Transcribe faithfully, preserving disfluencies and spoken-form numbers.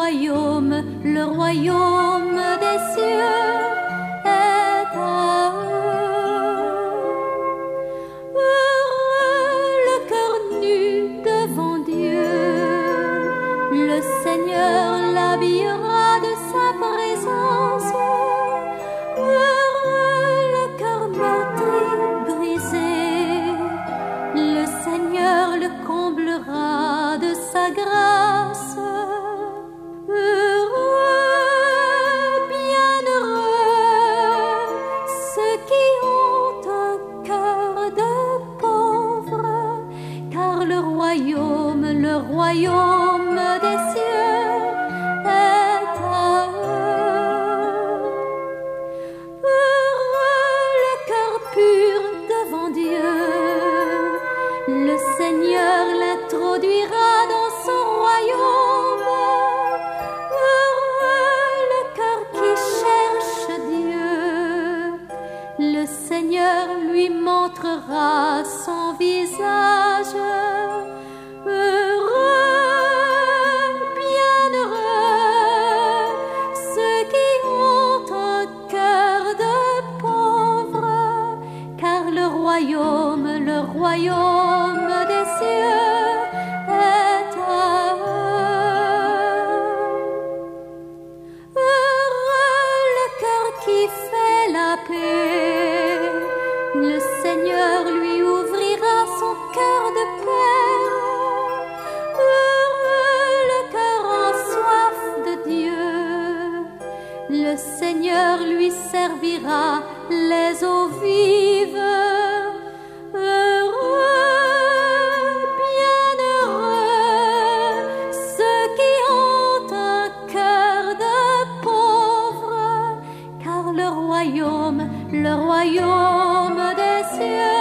royaume, le royaume des cieux est à eux. Heureux le cœur nu devant Dieu, le Seigneur l'habillera de sa présence. Heureux le cœur meurtri, brisé, le Seigneur le comblera de sa grâce. Heureux, bienheureux, ceux qui ont un cœur de pauvre, car le royaume, le royaume des cieux est à eux. Heureux le cœur pur devant Dieu, le Seigneur l'introduira dans son royaume. Heureux le cœur qui cherche Dieu, le Seigneur lui montrera son visage. Heureux, bienheureux, ceux qui ont un cœur de pauvre, car le royaume, le royaume des cieux est à eux. Heureux le cœur qui fait la paix, le Seigneur lui ouvrira son cœur de père. Heureux le cœur en soif de Dieu, le Seigneur lui servira les eaux vives. Heureux, bienheureux, ceux qui ont un cœur de pauvre, car le royaume, le royaume des cieux